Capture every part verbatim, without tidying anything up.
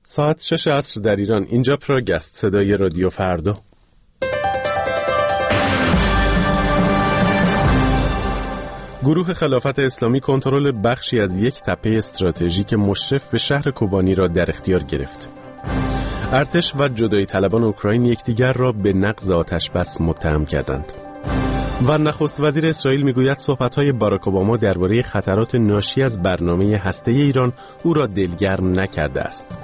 ساعت شش عصر در ایران. اینجا پراگ است، صدای رادیو فردا. گروه خلافت اسلامی کنترل بخشی از یک تپه استراتژیک مشرف به شهر کوبانی را در اختیار گرفت. ارتش و جدایی طلبان اوکراین یکدیگر را به نقض آتش بس متهم کردند. و نخست وزیر اسرائیل میگوید صحبت‌های باراک اوباما درباره خطرات ناشی از برنامه هسته‌ای ایران او را دلگرم نکرده است.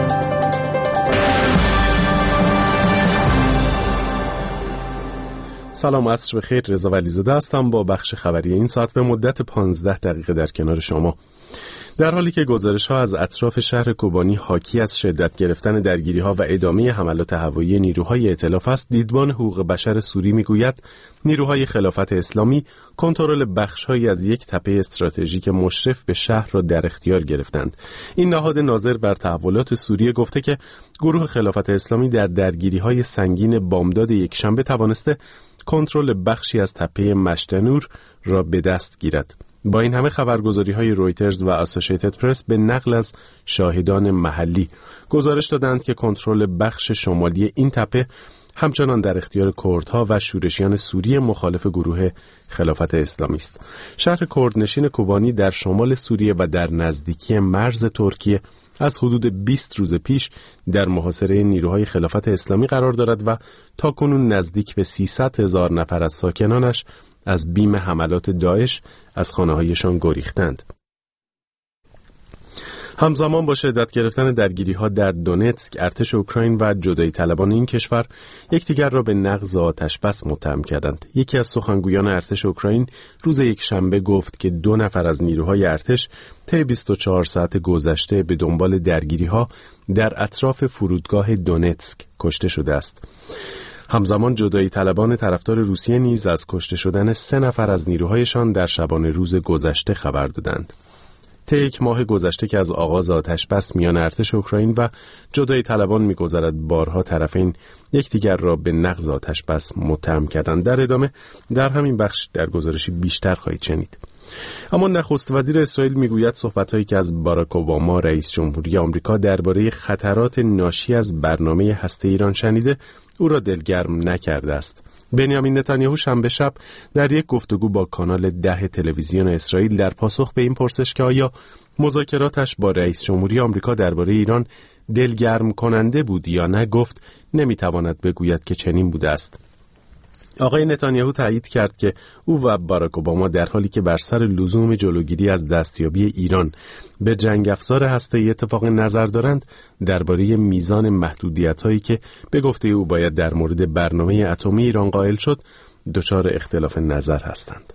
سلام، عصر بخیر. رضا ولیزاده هستم با بخش خبری این ساعت به مدت پانزده دقیقه در کنار شما. در حالی که گزارش‌ها از اطراف شهر کوبانی حاکی از شدت گرفتن درگیری‌ها و ادامه حملات هوایی نیروهای ائتلاف است، دیدبان حقوق بشر سوری می‌گوید نیروهای خلافت اسلامی کنترل بخش‌هایی از یک تپه استراتژیک مشرف به شهر را در اختیار گرفتند. این نهاد ناظر بر تحولات سوریه گفته که گروه خلافت اسلامی در درگیری‌های سنگین بامداد یکشنبه توانسته کنترل بخشی از تپه مشتنور را به دست گیرد. با این همه خبرگزاری‌های رویترز و اسوسییتد پرس به نقل از شاهدان محلی گزارش دادند که کنترل بخش شمالی این تپه همچنان در اختیار کردها و شورشیان سوری مخالف گروه خلافت اسلامی است. شهر کردنشین کوبانی در شمال سوریه و در نزدیکی مرز ترکیه از حدود بیست روز پیش در محاصره نیروهای خلافت اسلامی قرار دارد و تاکنون نزدیک به سیصد هزار نفر از ساکنانش از بیم حملات داعش از خانه‌هایشان گریختند. همزمان با شدت گرفتن درگیری‌ها در دونتسک، ارتش اوکراین و جدایی طلبان این کشور یکدیگر را به نقض آتش بس متهم کردند. یکی از سخنگویان ارتش اوکراین روز یکشنبه گفت که دو نفر از نیروهای ارتش طی بیست و چهار ساعت گذشته به دنبال درگیری‌ها در اطراف فرودگاه دونتسک کشته شده است. همزمان جدایی طلبان طرفدار روسیه نیز از کشته شدن سه نفر از نیروهایشان در شبانه روز گذشته خبر دادند. طی یک ماه گذشته که از آغاز آتش بس میان ارتش اوکراین و جدایی طلبان می‌گذرد، بارها طرفین یکدیگر را به نقض آتش بس متهم کردند. در ادامه در همین بخش در گزارشی بیشتر خواهید شنید. اما نخست وزیر اسرائیل میگوید صحبت‌هایی که از باراک اوباما رئیس جمهوری آمریکا درباره خطرات ناشی از برنامه هسته‌ای ایران شنیده او را دلگرم نکرده است. بنیامین نتانیاهو شنبه شب در یک گفتگو با کانال ده تلویزیون اسرائیل در پاسخ به این پرسش که آیا مذاکراتش با رئیس جمهوری آمریکا درباره ایران دلگرم کننده بود یا نه، گفت نمیتواند بگوید که چنین بوده است. آقای نتانیاهو تایید کرد که او و باراک اوباما در حالی که بر سر لزوم جلوگیری از دستیابی ایران به جنگ افزار هسته‌ای اتفاق نظر دارند، درباره میزان محدودیت‌هایی که به گفته او باید در مورد برنامه اتمی ایران قائل شد دچار اختلاف نظر هستند.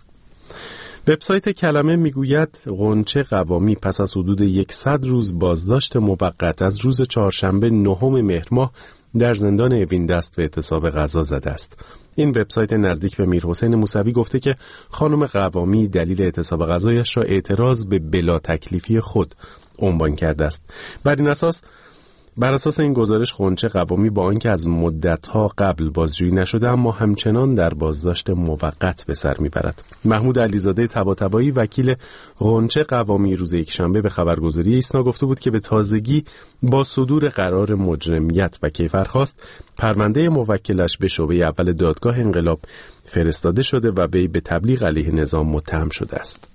وبسایت کلمه میگوید غنچه قوامی پس از حدود صد روز بازداشت موقت از روز چهارشنبه نهم مهر ماه در زندان اوین دست به اعتصاب غذا زده است. این وبسایت نزدیک به میرحسین موسوی گفته که خانم قوامی دلیل اعتصاب غذایش را اعتراض به بلا تکلیفی خود عنوان کرده است. بر این اساس بر اساس این گزارش غنچه قوامی با آنکه از مدت‌ها قبل بازجویی نشده اما همچنان در بازداشت موقت به سر میبرد. محمود علیزاده طباطبایی وکیل غنچه قوامی روز یکشنبه به خبرگزاری ایسنا گفته بود که به تازگی با صدور قرار مجرمیت و کیفرخواست پرونده موکلش به شعبه اول دادگاه انقلاب فرستاده شده و وی به تبلیغ علیه نظام متهم شده است.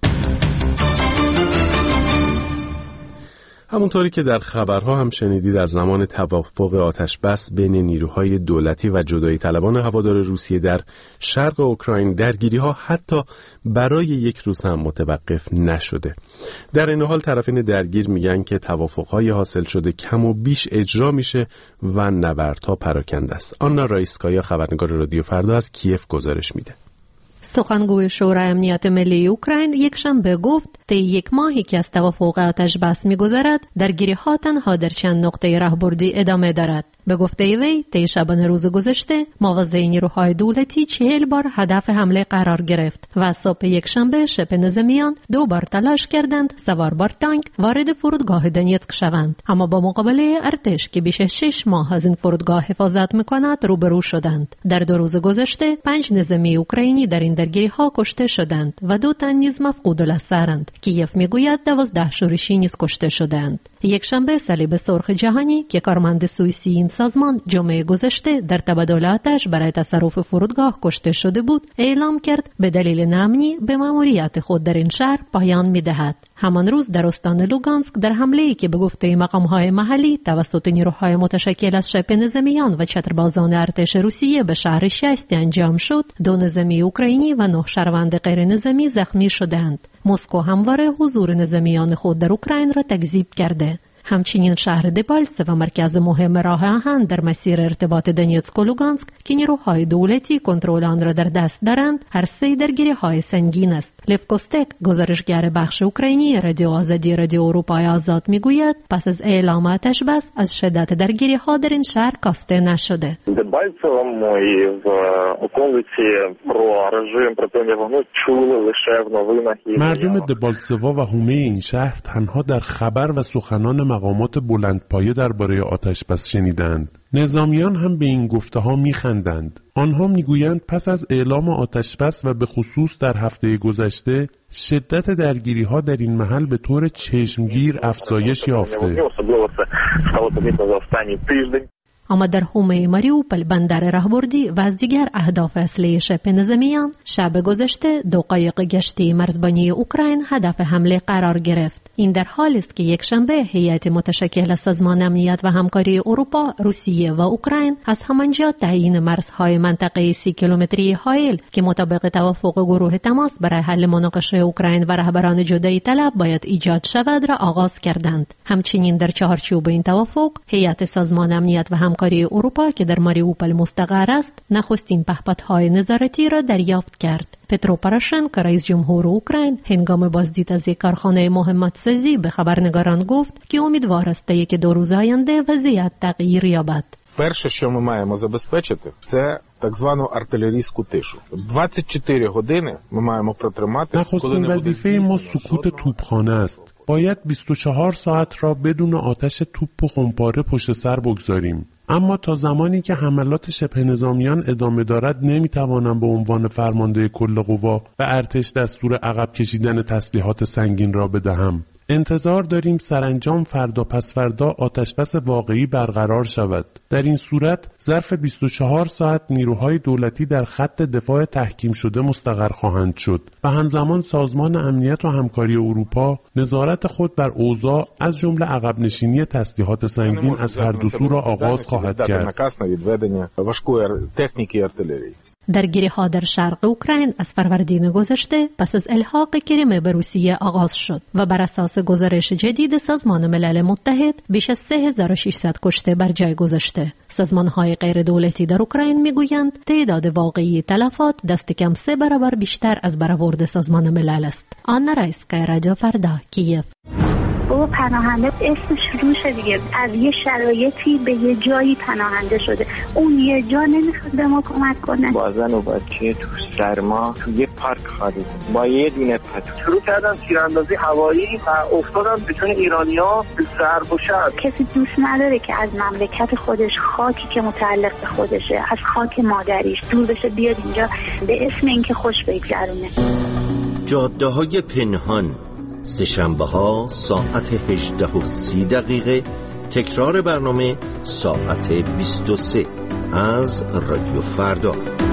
همونطوری که در خبرها هم شنیدید، از زمان توافق آتش بس بین نیروهای دولتی و جدایی طلبان هوادار روسیه در شرق اوکراین درگیری‌ها حتی برای یک روز هم متوقف نشده. در این حال طرفین درگیر میگن که توافق‌های حاصل شده کم و بیش اجرا میشه و نبردها پراکنده است. آنا رایسکایا خبرنگار رادیو فردا از کیف گزارش میده. سخنگوی شورای امنیت ملی اوکراین یک شنبه گفت طی یک ماهی که از توافق آتش بس می‌گذرد، درگیری‌ها تنها در چند نقطه راهبردی ادامه دارد. به گفته وی طی شبانه روز گذشته موازی نیروهای دولتی چهل بار هدف حمله قرار گرفت و صبح یک شنبه شبه نظامیان دو بار تلاش کردند سوار بر تانک وارد فرودگاه دونیتسک شوند، اما با مقابله ارتش که بیش از شش ماه از این فرودگاه حفاظت می‌کند روبرو شدند. در دو روز گذشته پنج نظامی اوکراینی در این درگیری‌ها کشته شدند و دو تن نیز مفقود الاثرند. کیف میگوید دوازده شورشی نیز کشته شدند. یک شنبه صلیب سرخ جهانی که کارمند سوئیسی این سازمان جمعه گذشته در تبادلاتش برای تصرف فرودگاه کشته شده بود، اعلام کرد به دلیل ناامنی به مأموریت خود در این شهر پایان می‌دهد. همان روز در استان لوگانسک در حمله‌ای که به گفته مقام‌های محلی توسط نیروهای متشکل از شبه نظامیان و چتربازان ارتش روسیه به شهر شست انجام شد، دو نظامی اوکراینی و نه شهروند غیر نظامی زخمی شدند. مسکو همواره حضور نظامیان خود در اوکراین را تکذیب کرده. همچنین شهر دبالسه و مرکز مهم راه آهن در مسیر ارتباط دونیتسک و لوگانسک که نیروهای دولتی کنترل آن را در دست دارند، هر سه درگیری‌های سنگین است. لیو کوستک، گزارشگر بخش اوکراینی رادیو آزادی رادیو اروپای آزاد میگوید پس از اعلام آتش بس از شدت درگیری‌ها در این شهر کاسته نشده. Дебальцевому і в околиці про режим припинення вогню чули лише в новинах. مردم دبالسوا و حومه این شهر تنها در خبر و سخنان مقامات بلندپایه درباره آتش‌بس شنیدند. نظامیان هم به این گفته‌ها می‌خندند. آنها می‌گویند پس از اعلام آتش‌بس و به خصوص در هفته گذشته شدت درگیری‌ها در این محل به طور چشمگیر افزایش یافته. اما در حومه ماریوپل بندر راهبردی و از دیگر اهداف اصلی شبه نظامیان شب گذشته دو قایق گشتی مرزبانی اوکراین هدف حمله قرار گرفت. این در حالی است که یک شنبه هیئت متشکل از سازمان امنیت و همکاری اروپا، روسیه و اوکراین از همانجا تعیین مرزهای منطقه سی کیلومتری هایل که مطابق توافق گروه تماس برای حل مناقشه اوکراین و رهبران جدایی طلب باید ایجاد شود را آغاز کردند. همچنین در چهارچوب این توافق هیئت سازمان امنیت و همکاری اروپا که در ماریوپل مستقر است نخستین پهپادهای نظارتی را دریافت کرد. پترو پاروشنکو رئیس جمهور اوکراین هنگام بازدید از یک کارخانه مهمت‌سازی به خبرنگاران گفت که امیدوار است تا یک دو روز آینده وضعیت تغییر یابد. Перше, що ми маємо забезпечити, це так звану артилерійську тишу. двадцять чотири години ми маємо протримати. نخستین وظیفه ما سکوت توپخانه است. باید بیست و چهار ساعت را بدون آتش توپ و خمپاره پشت سر بگذاریم. اما تا زمانی که حملات شبه نظامیان ادامه دارد نمیتوانم به عنوان فرمانده کل قوا و ارتش دستور عقب کشیدن تسلیحات سنگین را بدهم. انتظار داریم سرانجام فردا پس فردا آتشبس واقعی برقرار شود. در این صورت ظرف بیست و چهار ساعت نیروهای دولتی در خط دفاع تحکیم شده مستقر خواهند شد و همزمان سازمان امنیت و همکاری اروپا نظارت خود بر اوضاع از جمله عقب نشینی تسلیحات سنگین از هر دو سو را آغاز خواهد کرد. درگیری‌ها در شرق اوکراین از فروردین گذشته پس از الحاق کریمه به روسیه آغاز شد و بر اساس گزارش جدید سازمان ملل متحد بیش از سه هزار و ششصد کشته بر جای گذشته. سازمان‌های غیر دولتی در اوکراین می‌گویند تعداد واقعی تلفات دست کم سه برابر بیشتر از برآورد سازمان ملل است. آنا رایسکا، رادیو فردا، کیف. بابا پناهنده اسمش روشه دیگه، از یه شرایطی به یه جایی پناهنده شده، اون یه جا نمیخواد به ما کمک کنه. با زن و بچه تو سرما تو یه پارک خالی با یه دونه پتو شروع کردم تیراندازی هوایی و افتادم به چون ایرانی‌ها به ضرب و شتم. کسی دوست نداره که از مملکت خودش، خاکی که متعلق به خودشه، از خاک مادریش دور بشه بیاد اینجا به اسم اینکه خوش بگذرونه. جاده‌های پنهان، سه‌شنبه ها ساعت هجده و سی دقیقه، تکرار برنامه ساعت بیست و سه از رادیو فردا.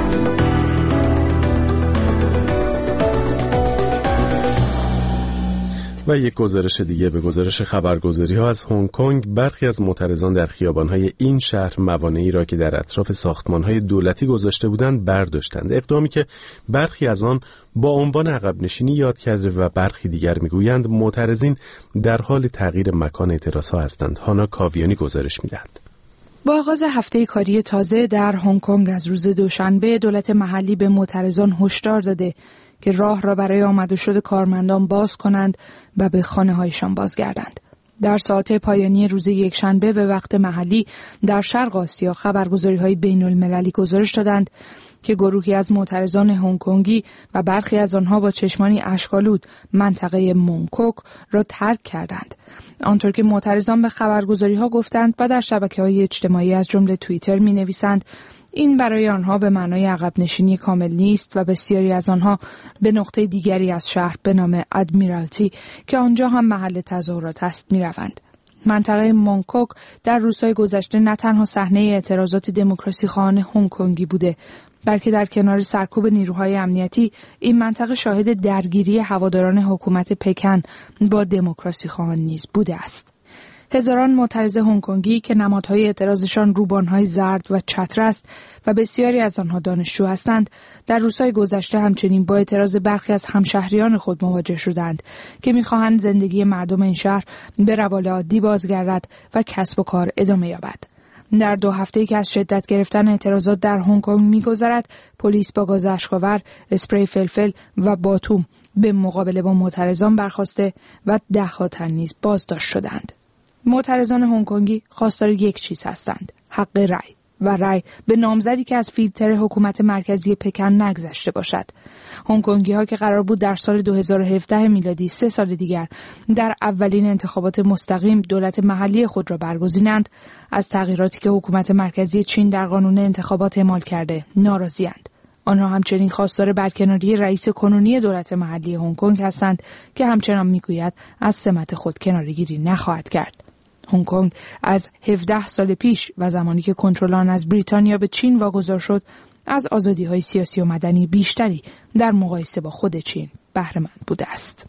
و یک گزارش دیگه به گزارش خبرگزاری ها از هنگ کنگ، برخی از معترضان در خیابان‌های این شهر موانعی را که در اطراف ساختمان‌های دولتی گذاشته بودند برداشتند. اقدامی که برخی از آن با عنوان عقب نشینی یاد کرده و برخی دیگر میگویند معترضین در حال تغییر مکان اعتراضها هستند. هانا کاویانی گزارش می‌دهد. با آغاز هفته کاری تازه در هنگ کنگ از روز دوشنبه، دولت محلی به معترضان هشدار داده که راه را برای آمد و شد کارمندان باز کنند و به خانه‌هایشان بازگردند. در ساعات پایانی روز یکشنبه به وقت محلی در شرق آسیا خبرگزاری‌های بین‌المللی گزارش دادند که گروهی از معترضان هنگ کنگی و برخی از آنها با چشمانی اشک‌آلود منطقه مونکوک را ترک کردند. آنطور که معترضان به خبرگزاری‌ها گفتند و در شبکه‌های اجتماعی از جمله توییتر می‌نویسند، این برای آنها به معنای عقب نشینی کامل نیست و بسیاری از آنها به نقطه دیگری از شهر به نام ادمیرالتی که آنجا هم محل تظاهرات است می‌روند. منطقه مونکوک در روزهای گذشته نه تنها صحنه اعتراضات دموکراسی خواهان هنگ کنگی بوده، بلکه در کنار سرکوب نیروهای امنیتی این منطقه شاهد درگیری هواداران حکومت پکن با دموکراسی خواهان نیز بوده است. هزاران معترض هنگ کنگی که نمادهای اعتراضشان روبانهای زرد و چتر است و بسیاری از آنها دانشجو هستند، در روزهای گذشته همچنین با اعتراض برخی از همشهریان خود مواجه شدند که می‌خواهند زندگی مردم این شهر به روال عادی بازگردد و کسب و کار ادامه یابد. در دو هفته‌ای که از شدت گرفتن اعتراضات در هنگ کنگ می‌گذرد، پلیس با گاز اشک‌آور، اسپری فلفل و باتوم به مقابله با معترضان برخاسته و ده‌ها تن نیز بازداشت شدند. معترضان هنگ کنگی خواستار یک چیز هستند: حق رأی و رأی به نامزدی که از فیلتر حکومت مرکزی پکن نگذشته باشد. هنگ کنگی ها که قرار بود در سال دو هزار و هفده میلادی سه سال دیگر در اولین انتخابات مستقیم دولت محلی خود را برگزینند، از تغییراتی که حکومت مرکزی چین در قانون انتخابات اعمال کرده ناراضی‌اند. آنها همچنین خواستار برکناری رئیس کنونی دولت محلی هنگ کنگ هستند که همچنان میگوید از سمت خود کناره‌گیری نخواهد کرد. هنگ کنگ از هفده سال پیش و زمانی که کنترل آن از بریتانیا به چین واگذار شد، از آزادی‌های سیاسی و مدنی بیشتری در مقایسه با خود چین بهره مند بوده است.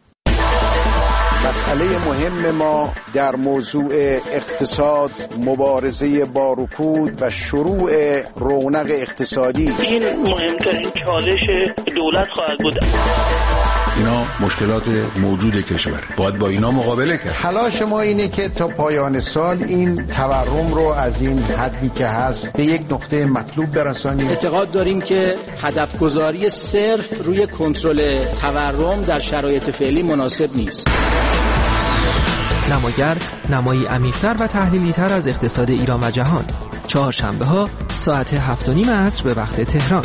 مسئله مهم ما در موضوع اقتصاد مبارزه با رکود و شروع رونق اقتصادی. این مهمترین چالش دولت خواهد بود. اینا مشکلات موجود کشور، باید با اینا مقابله کرد. تلاش ما اینه که تا پایان سال این تورم رو از این حدی که هست به یک نقطه مطلوب برسانیم. اعتقاد داریم که هدف گذاری صرف روی کنترل تورم در شرایط فعلی مناسب نیست. نماگر نمایی عمیق‌تر و تحلیلی‌تر از اقتصاد ایران و جهان. چهارشنبه ها ساعت هفت و نیم عصر به وقت تهران.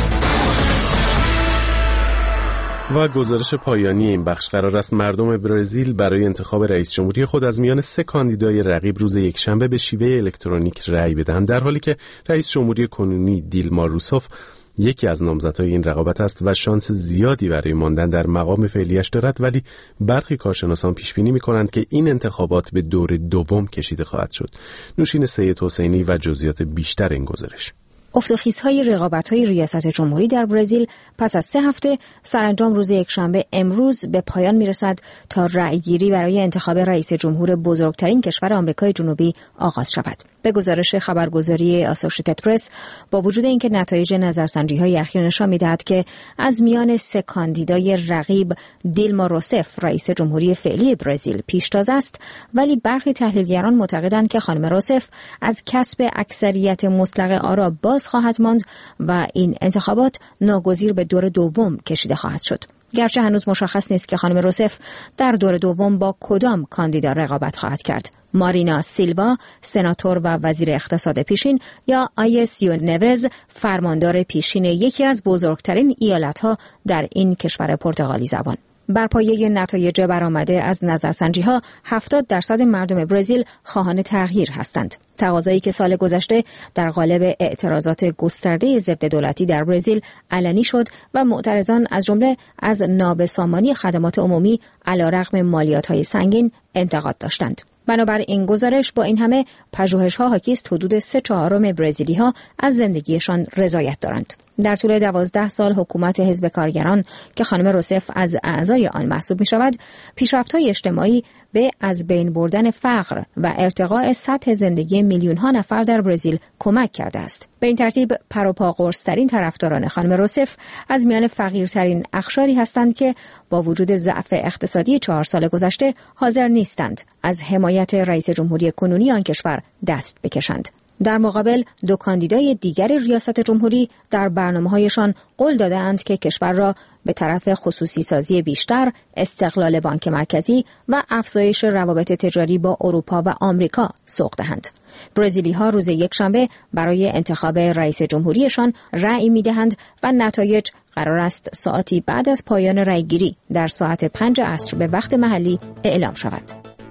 و گزارش پایانی این بخش قرار است مردم برزیل برای انتخاب رئیس جمهوری خود از میان سه کاندیدای رقیب روز یکشنبه به شیوه الکترونیک رأی بدهند، در حالی که رئیس جمهوری کنونی دیلما روسوف یکی از نامزدهای این رقابت است و شانس زیادی برای ماندن در مقام فعلیش دارد، ولی برخی کارشناسان پیش بینی می‌کنند که این انتخابات به دور دوم کشیده خواهد شد. نوشین سید حسینی و جزئیات بیشتر این گزارش. افتخیزهای رقابت‌های ریاست جمهوری در برزیل پس از سه هفته سرانجام روز یکشنبه امروز به پایان می‌رسد تا رأیگیری برای انتخاب رئیس جمهور بزرگترین کشور آمریکای جنوبی آغاز شود. به گزارش خبرگزاری آسوشییتد پرس، با وجود اینکه نتایج نظرسنجی‌های اخیر نشان می‌دهد که از میان سه کاندیدای رقیب دیلما روسف رئیس جمهوری فعلی برزیل پیشتاز است، ولی برخی تحلیلگران معتقدند که خانم روسف از کسب اکثریت مطلق آرا باز خواهد ماند و این انتخابات ناگزیر به دور دوم کشیده خواهد شد. گرچه هنوز مشخص نیست که خانم روسف در دور دوم با کدام کاندیدا رقابت خواهد کرد: مارینا سیلوا، سناتور و وزیر اقتصاد پیشین، یا آیسیو نوز، فرماندار پیشین یکی از بزرگترین ایالت‌ها در این کشور پرتغالی زبان. بر پایه نتایج برآمده از نظرسنجی‌ها، هفتاد درصد مردم برزیل خواهان تغییر هستند. تقاضایی که سال گذشته در قالب اعتراضات گسترده ضد دولتی در برزیل علنی شد و معترضان از جمله از نابسامانی خدمات عمومی علیرغم مالیات‌های سنگین انتقاد داشتند. بنابر این گزارش، با این همه پژوهش‌ها حاکی است حدود سه چهارم برزیلی‌ها از زندگیشان رضایت دارند. در طول دوازده سال حکومت حزب کارگران که خانم روسف از اعضای آن محسوب می‌شود، پیشرفت‌های اجتماعی به از بین بردن فقر و ارتقاء سطح زندگی میلیون‌ها نفر در برزیل کمک کرده است. به این ترتیب پروپاگورس‌ترین طرفداران خانم روسف از میان فقیرترین اقشاری هستند که با وجود ضعف اقتصادی چهار سال گذشته حاضر نیستند از حمایت رئیس جمهوری کنونی آن کشور دست بکشند. در مقابل دو کاندیدای دیگر ریاست جمهوری در برنامه‌هایشان قول داده‌اند که کشور را به طرف خصوصی سازی بیشتر، استقلال بانک مرکزی و افزایش روابط تجاری با اروپا و آمریکا سوق دهند. برزیلی‌ها روز یکشنبه برای انتخاب رئیس جمهوریشان رأی می‌دهند و نتایج قرار است ساعتی بعد از پایان رأیگیری در ساعت پنج عصر به وقت محلی اعلام شود.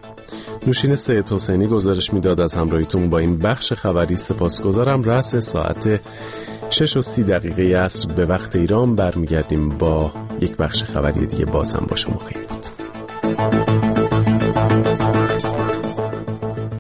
نوشین سید حسینی گزارش میداد. از همراهیتون با این بخش خبری سپاسگزارم. رأس ساعت شش و سی دقیقه عصر به وقت ایران برمیگردیم با یک بخش خبری دیگه. باز هم با شما خیر بود.